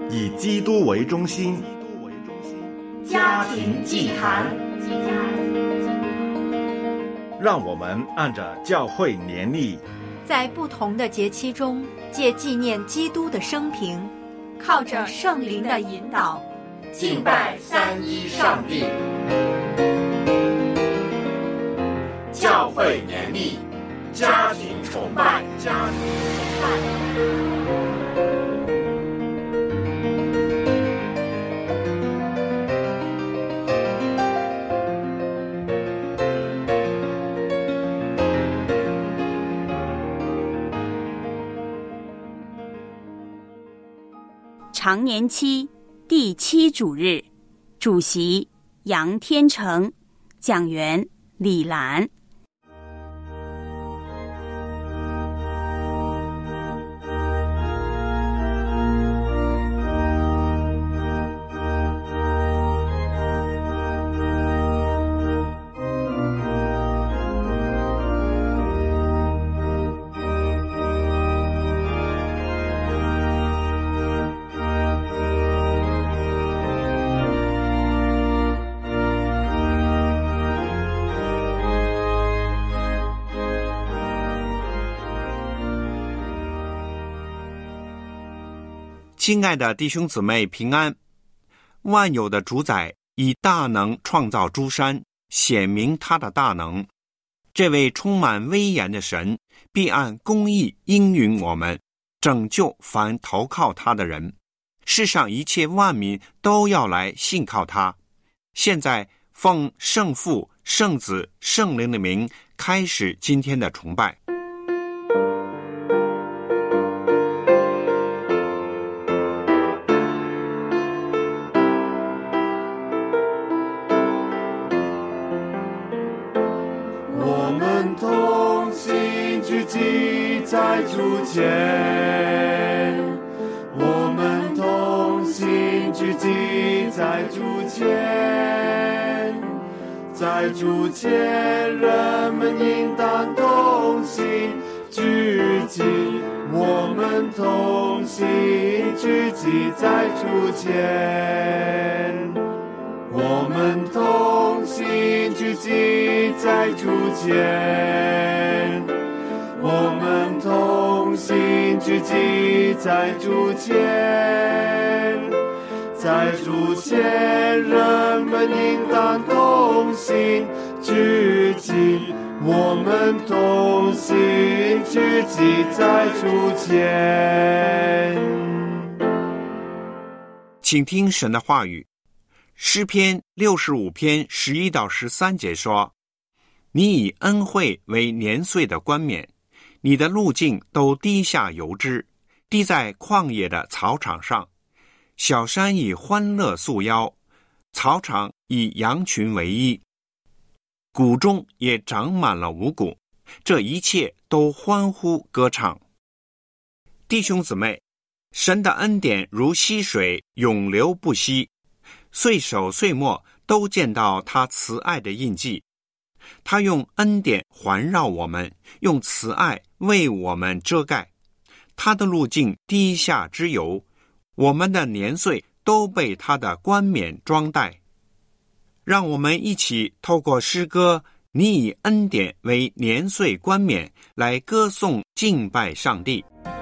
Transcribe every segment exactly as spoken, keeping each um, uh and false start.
以基督为中心， 家庭祭坛。 让我们按着教会年历， 在不同的节期中，借纪念基督的生平，靠着圣灵的引导， 敬拜三一上帝。教会年历，家庭崇拜，家庭崇拜。 常年期第七主日，主席杨天成，讲员李兰。 亲爱的弟兄姊妹平安，万有的主宰以大能创造诸山，显明他的大能。这位充满威严的神必按公义应允我们，拯救凡投靠他的人。世上一切万民都要来信靠他。现在奉圣父、圣子、圣灵的名开始今天的崇拜。 在主前，我们同心聚集在主前，在主前，人们应当同心聚集，我们同心聚集在主前，我们同心聚集在主前，我们同心聚集在主前，在主前，人们应当同心聚集，我们同心聚集在主前。 请听神的话语，诗篇六十五篇十一到十三节说：你以恩惠为年岁的冠冕，你的路径都滴下油脂，滴在旷野的草场上。小山以欢乐束腰，草场以羊群为衣，谷中也长满了五谷，这一切都欢呼歌唱。弟兄姊妹，神的恩典如溪水，永流不息，岁首岁末都见到他慈爱的印记。他用恩典环绕我们，用慈爱为我们遮盖。他的路径滴下之油，我们的年岁都被他的冠冕装戴。让我们一起透过诗歌你以恩典为年岁冠冕，来歌颂敬拜上帝。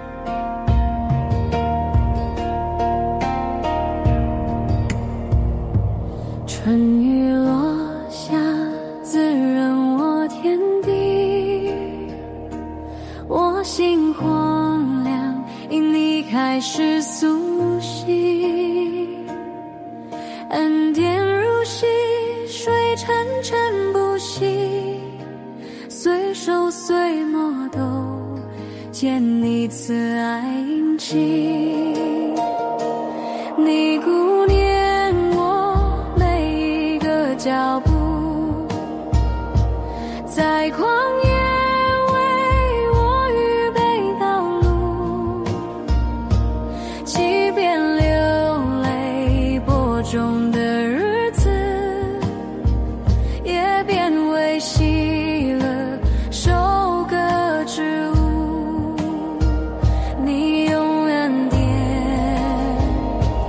春雨落下，滋润我天地，我心荒凉，因你开始苏醒，恩典如溪水沉沉不息，岁首岁末都见你慈爱印记，你顾念我每一个脚步，在旷野为我预备道路，即便流泪播种的日子，也变为喜乐收割之物。你用恩典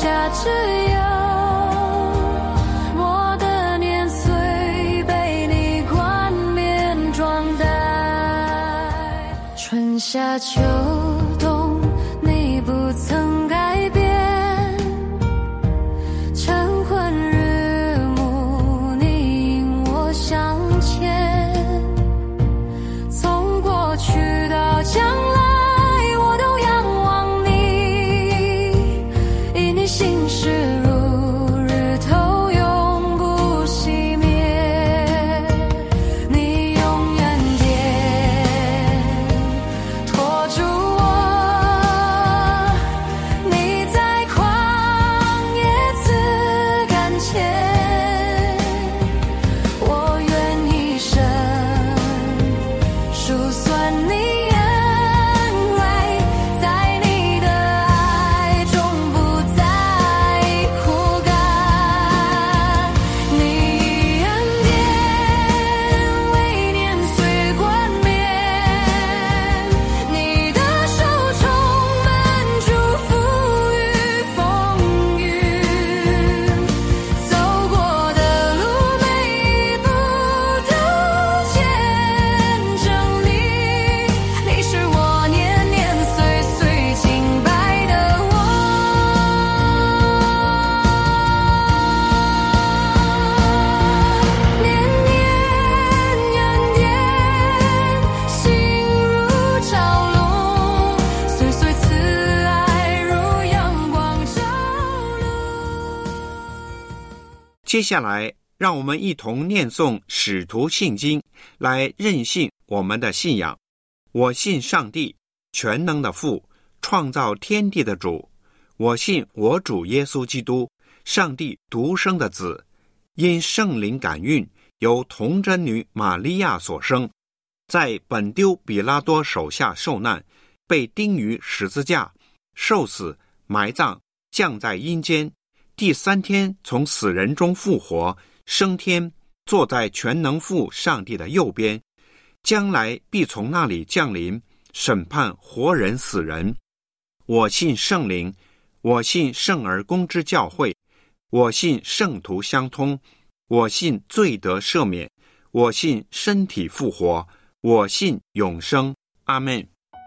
下只有我的年岁被你冠冕装戴。春夏秋冬你不曾改变，晨昏日暮你引我向前，从过去到将来我都仰望你，以你心事如日头永不熄灭，你永远点拖住我，你在旷野赐甘甜，我愿一生数算你恩惠，在你的爱中不再枯干，你以恩典为年岁冠冕，你的手充满祝福与风雨，走过的路每一步都见证你，你是我年年岁岁敬拜的我，年年恩典，心如朝露，岁岁慈爱如阳光照露。 接下来，让我们一同念诵使徒信经，来认信我们的信仰。我信上帝，全能的父，创造天地的主。我信我主耶稣基督，上帝独生的子，因圣灵感孕，由童贞女玛利亚所生，在本丢比拉多手下受难，被钉于十字架，受死，埋葬，降在阴间，第三天从死人中复活，升天，坐在全能父上帝的右边，将来必从那里降临，审判活人死人。我信圣灵，我信圣而公之教会，我信圣徒相通，我信罪得赦免，我信身体复活，我信永生。阿们。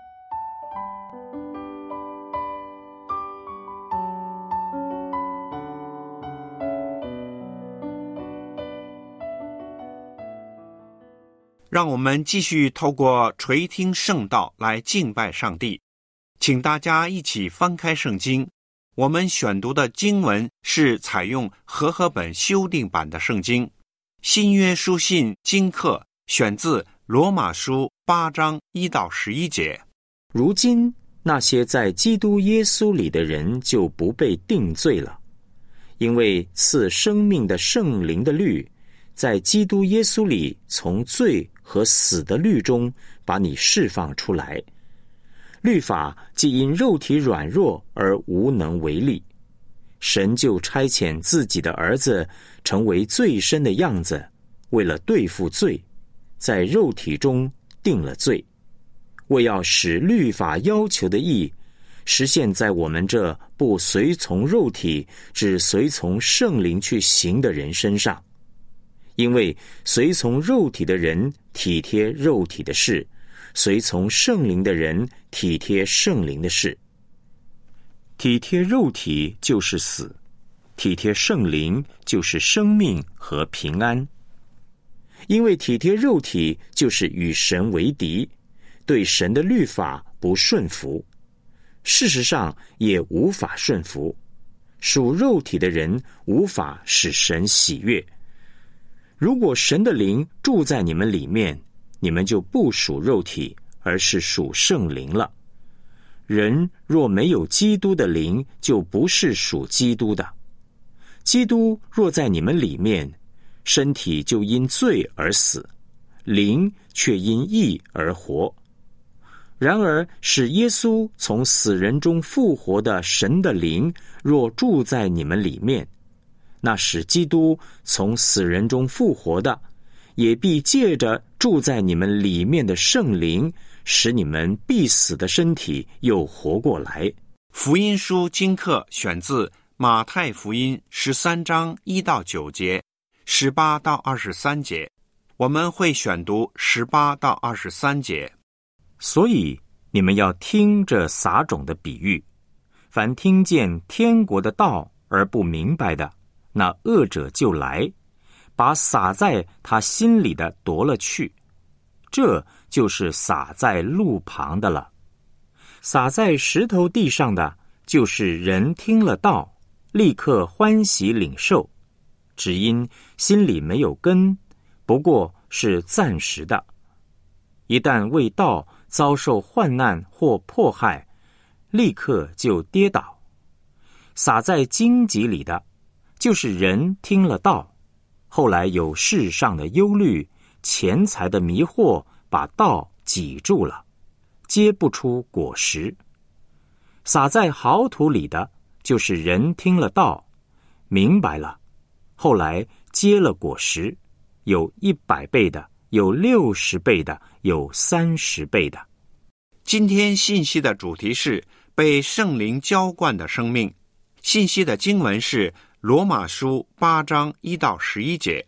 让我们继续透过垂听圣道来敬拜上帝。请大家一起翻开圣经，我们选读的经文是采用和合本修订版的圣经。新约书信经课选自罗马书八章一到十一节。 如今那些在基督耶稣里的人就不被定罪了，因为赐生命的圣灵的律在基督耶稣里从罪和死的律中把你释放出来。律法既因肉体软弱而无能为力，神就差遣自己的儿子成为最深的样子，为了对付罪，在肉体中定了罪，为要使律法要求的义实现在我们这不随从肉体只随从圣灵去行的人身上。因为随从肉体的人体贴肉体的事，随从圣灵的人体贴圣灵的事。体贴肉体就是死，体贴圣灵就是生命和平安。因为体贴肉体就是与神为敌，对神的律法不顺服，事实上也无法顺服。属肉体的人无法使神喜悦。如果神的灵住在你们里面，你们就不属肉体，而是属圣灵了。人若没有基督的灵，就不是属基督的。基督若在你们里面，身体就因罪而死，灵却因义而活。然而使耶稣从死人中复活的神的灵若住在你们里面，那使基督从死人中复活的，也必借着住在你们里面的圣灵，使你们必死的身体又活过来。 福音书经课选自马太福音十三章一到九节，十八到二十三节。我们会选读十八到二十三节。 所以你们要听这撒种的比喻，凡听见天国的道而不明白的，那恶者就来，把撒在他心里的夺了去。这就是撒在路旁的了。撒在石头地上的，就是人听了道，立刻欢喜领受，只因心里没有根，不过是暂时的。一旦为道遭受患难或迫害，立刻就跌倒。撒在荆棘里的，就是人听了道，后来有世上的忧虑、钱财的迷惑，把道挤住了，结不出果实。撒在好土里的，就是人听了道，明白了，后来结了果实，有一百倍的，有六十倍的，有三十倍的。 今天信息的主题是被圣灵浇灌的生命。信息的经文是罗马书八章一到十一节。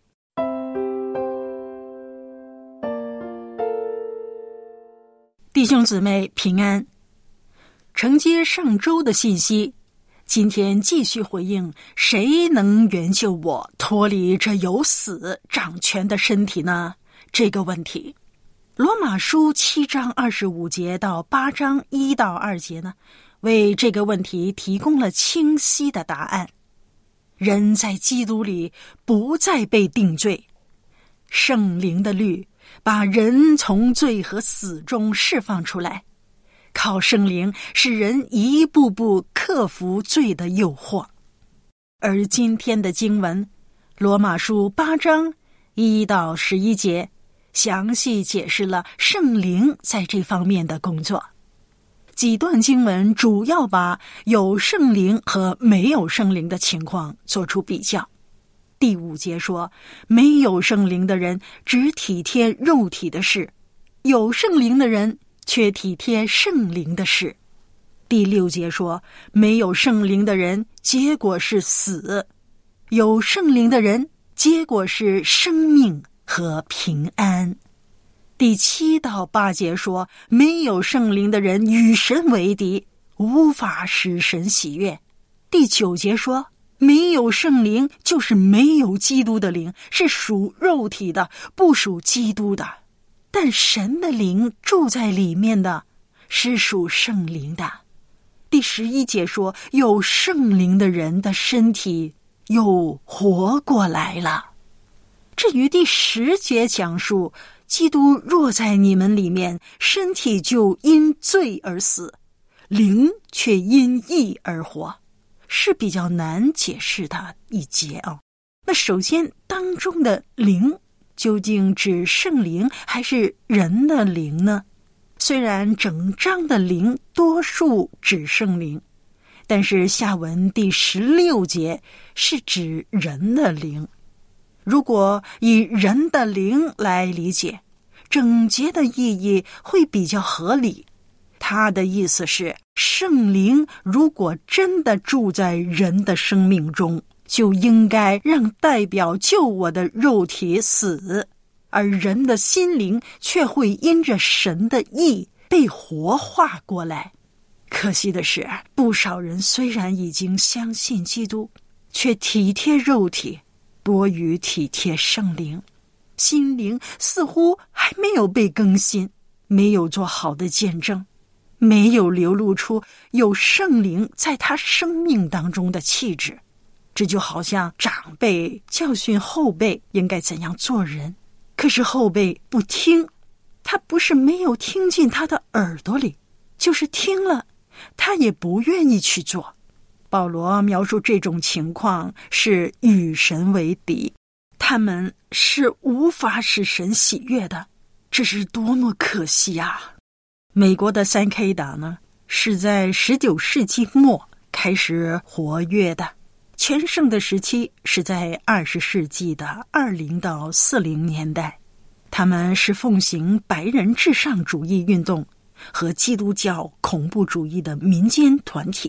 弟兄姊妹平安，承接上周的信息，今天继续回应谁能援救我脱离这由死掌权的身体呢？这个问题，罗马书七章二十五节到八章一到二节呢，为这个问题提供了清晰的答案。人在基督里不再被定罪，圣灵的律把人从罪和死中释放出来，靠圣灵使人一步步克服罪的诱惑。而今天的经文罗马书八章一到十一节详细解释了圣灵在这方面的工作。几段经文主要把有圣灵和没有圣灵的情况做出比较。第五节说，没有圣灵的人只体贴肉体的事，有圣灵的人却体贴圣灵的事。第六节说，没有圣灵的人结果是死，有圣灵的人结果是生命和平安。第七到八节说，没有圣灵的人与神为敌，无法使神喜悦。第九节说，没有圣灵就是没有基督的灵，是属肉体的，不属基督的。但神的灵住在里面的，是属圣灵的。第十一节说，有圣灵的人的身体又活过来了。至于第十节讲述，基督若在你们里面，身体就因罪而死，灵却因义而活，是比较难解释的一节啊。那首先当中的灵究竟指圣灵还是人的灵呢？虽然整章的灵多数指圣灵，但是下文第十六节是指人的灵。如果以人的灵来理解，整节的意义会比较合理。他的意思是，圣灵如果真的住在人的生命中，就应该让代表救我的肉体死，而人的心灵却会因着神的义被活化过来。可惜的是，不少人虽然已经相信基督，却体贴肉体多于体贴圣灵，心灵似乎还没有被更新，没有做好的见证，没有流露出有圣灵在他生命当中的气质。这就好像长辈教训后辈应该怎样做人，可是后辈不听，他不是没有听进他的耳朵里，就是听了他也不愿意去做。保罗描述这种情况是与神为敌，他们是无法使神喜悦的，这是多么可惜啊！美国的三 K 党呢，是在十九世纪末开始活跃的，全盛的时期是在二十世纪的二零到四零年代。他们是奉行白人至上主义运动和基督教恐怖主义的民间团体。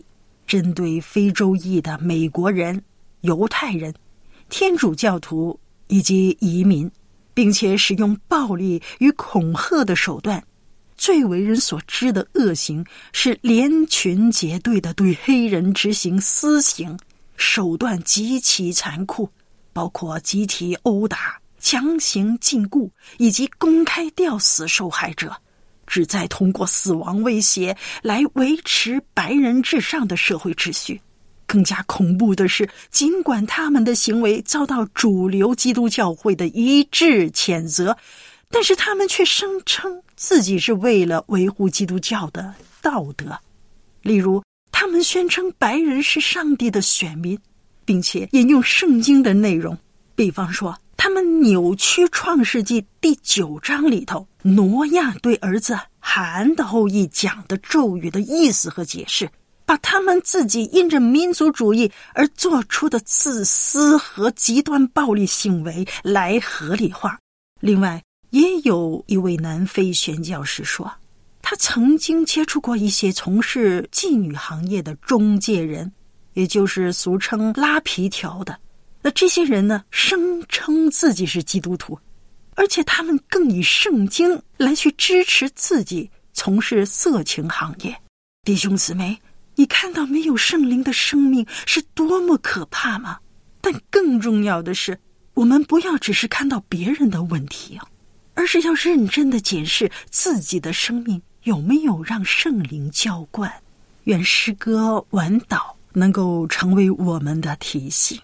针对非洲裔的美国人、犹太人、天主教徒以及移民，并且使用暴力与恐吓的手段。最为人所知的恶行是连群结队的对黑人执行私刑，手段极其残酷，包括集体殴打、强行禁锢以及公开吊死受害者，旨在通过死亡威胁来维持白人至上的社会秩序。更加恐怖的是，尽管他们的行为遭到主流基督教会的一致谴责，但是他们却声称自己是为了维护基督教的道德。例如，他们宣称白人是上帝的选民，并且引用圣经的内容，比方说他们扭曲创世纪第九章里头挪亚对儿子含的后裔讲的咒语的意思和解释，把他们自己因着民族主义而做出的自私和极端暴力行为来合理化。另外，也有一位南非宣教士说，他曾经接触过一些从事妓女行业的中介人，也就是俗称拉皮条的。那这些人呢，声称自己是基督徒，而且他们更以圣经来去支持自己从事色情行业。弟兄姊妹，你看到没有圣灵的生命是多么可怕吗？但更重要的是，我们不要只是看到别人的问题啊，而是要认真地检视自己的生命有没有让圣灵浇灌。愿诗歌晚祷能够成为我们的提醒。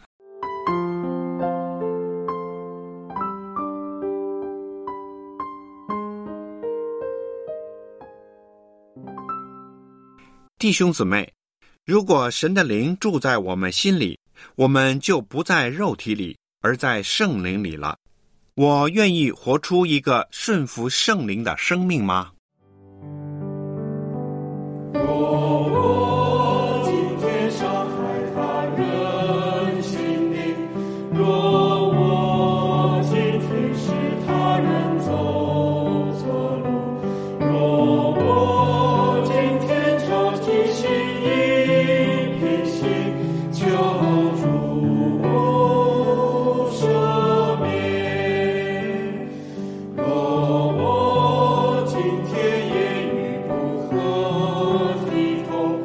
弟兄姊妹，如果神的灵住在我们心里，我们就不在肉体里，而在圣灵里了。我愿意活出一个顺服圣灵的生命吗？ 若我今天伤害他人心灵，若我今天使他人走错路，若我今天着急心意偏心，救主我赦免。若我今天言语不合体统，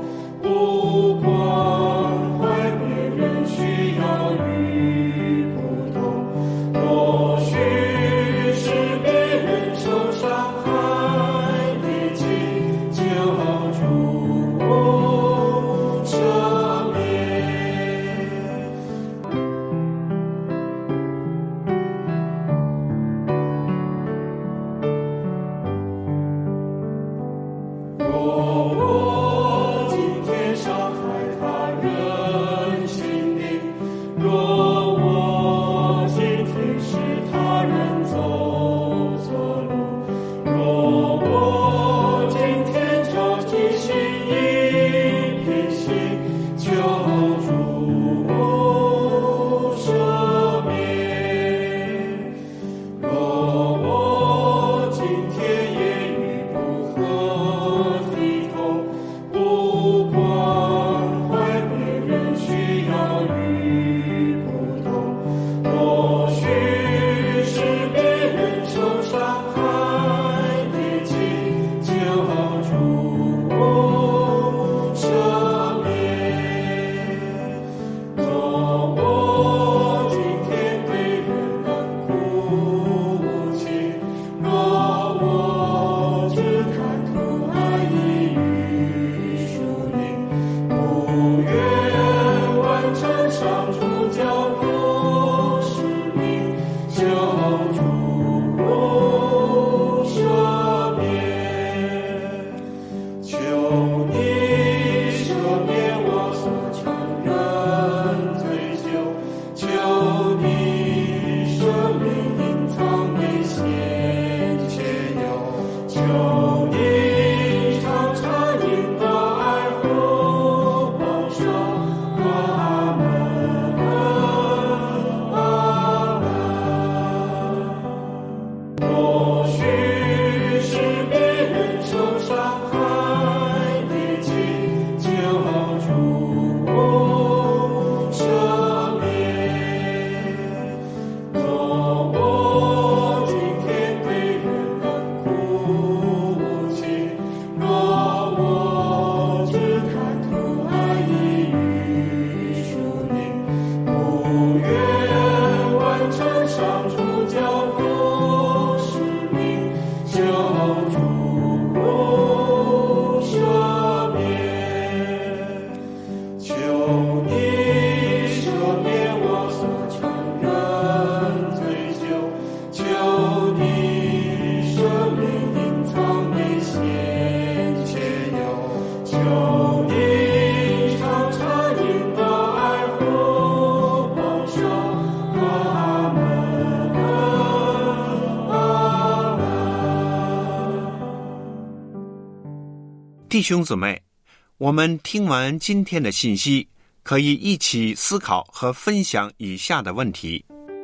弟兄姊妹，我们听完今天的信息，可以一起思考和分享以下的问题。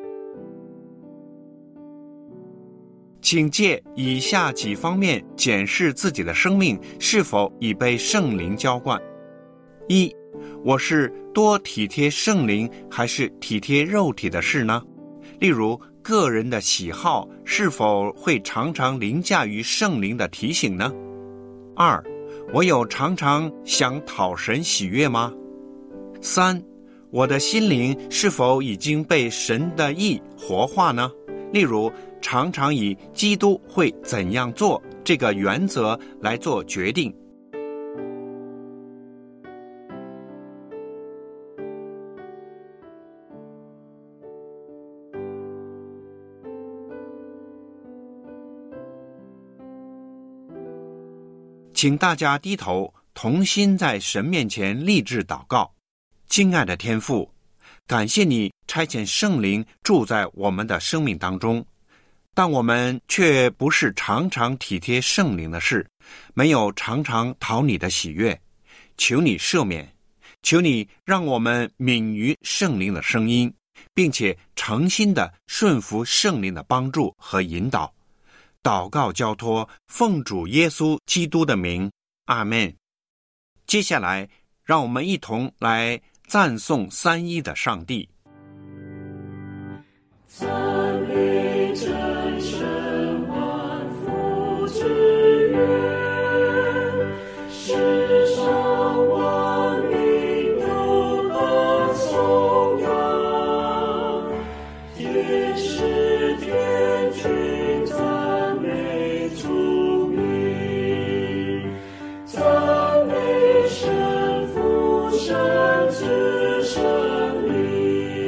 请借以下几方面检视自己的生命是否已被圣灵浇灌。一，我是多体贴圣灵还是体贴肉体的事呢？例如，个人的喜好是否会常常凌驾于圣灵的提醒呢？二，我有常常想讨神喜悦吗？三，我的心灵是否已经被神的意活化呢？例如，常常以基督会怎样做这个原则来做决定。请大家低头，同心在神面前立志祷告。亲爱的天父，感谢你差遣圣灵住在我们的生命当中，但我们却不是常常体贴圣灵的事，没有常常讨你的喜悦。求你赦免，求你让我们敏于圣灵的声音，并且诚心的顺服圣灵的帮助和引导。祷告交托，奉主耶稣基督的名，阿们。接下来，让我们一同来赞颂三一的上帝。 赞美真神万福之源，世上万民都歌颂扬，也是天君赞美主名，赞美神父神子神灵。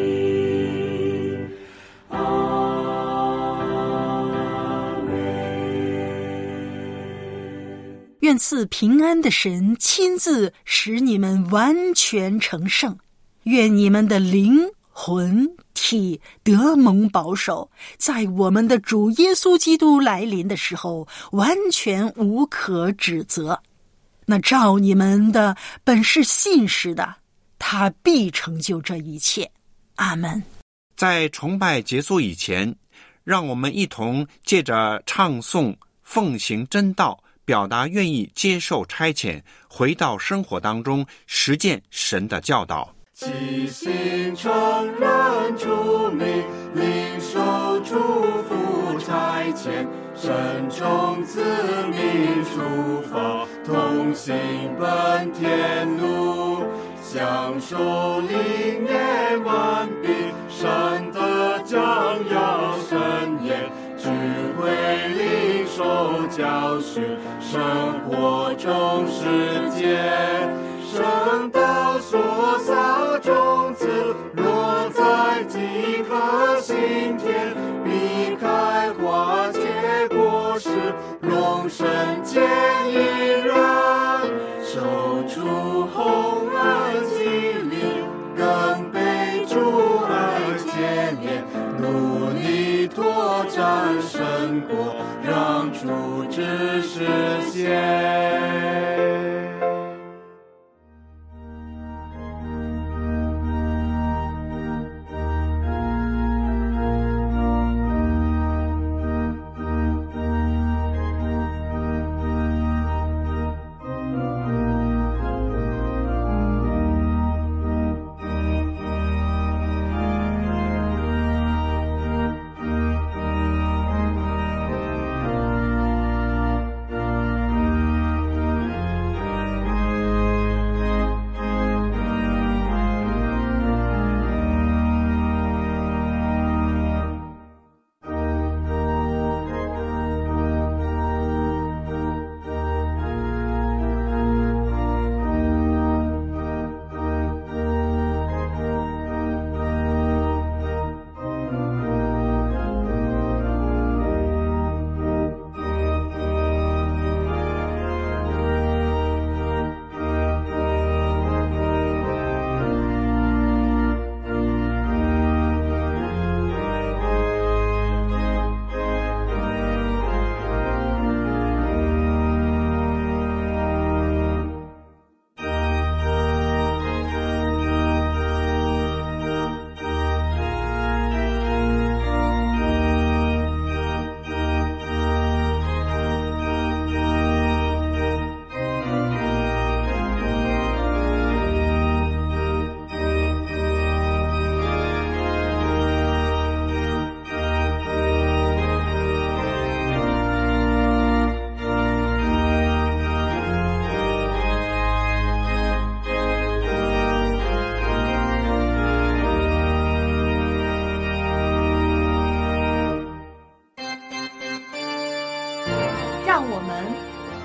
愿赐平安的神亲自使你们完全成圣，愿你们的灵魂体得蒙保守，在我们的主耶稣基督来临的时候完全无可指责。那照你们的本是信实的，他必成就这一切。阿们。 在崇拜结束以前，让我们一同借着唱诵奉行真道，表达愿意接受差遣，回到生活当中实践神的教导。 齐心承认主名，领受祝福差遣，慎重自命出发，同行奔天路，享受灵验完毕，善的将要深研，智慧领受教训，生活中实践，圣道所撒种子，落在几颗心田，必开花结果实，荣神见一人，受主洪恩激励，更被主爱牵连，努力拓展神国，让主旨实现。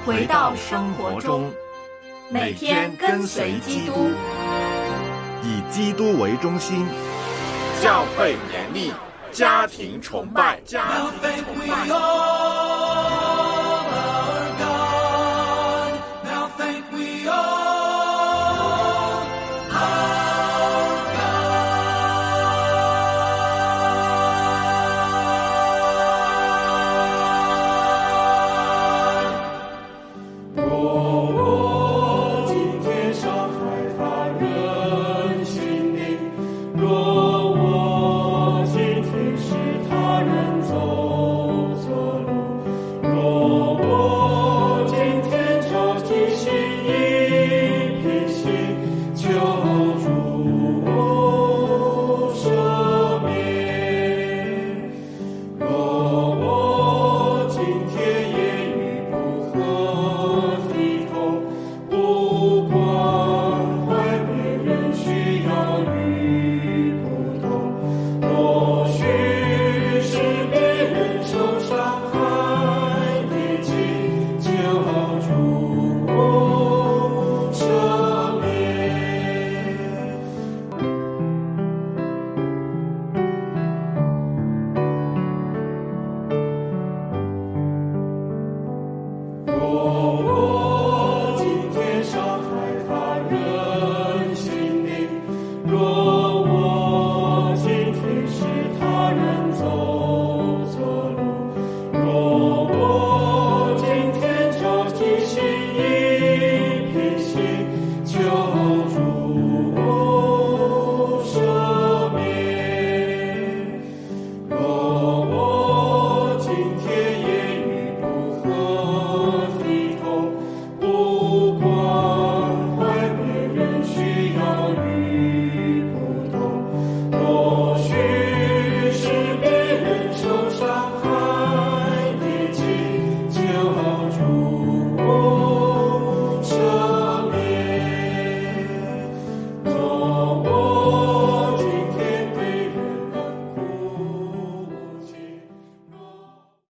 回到生活中， 每天跟随基督， 以基督为中心， 教会年历，家庭崇拜，家庭崇拜。 若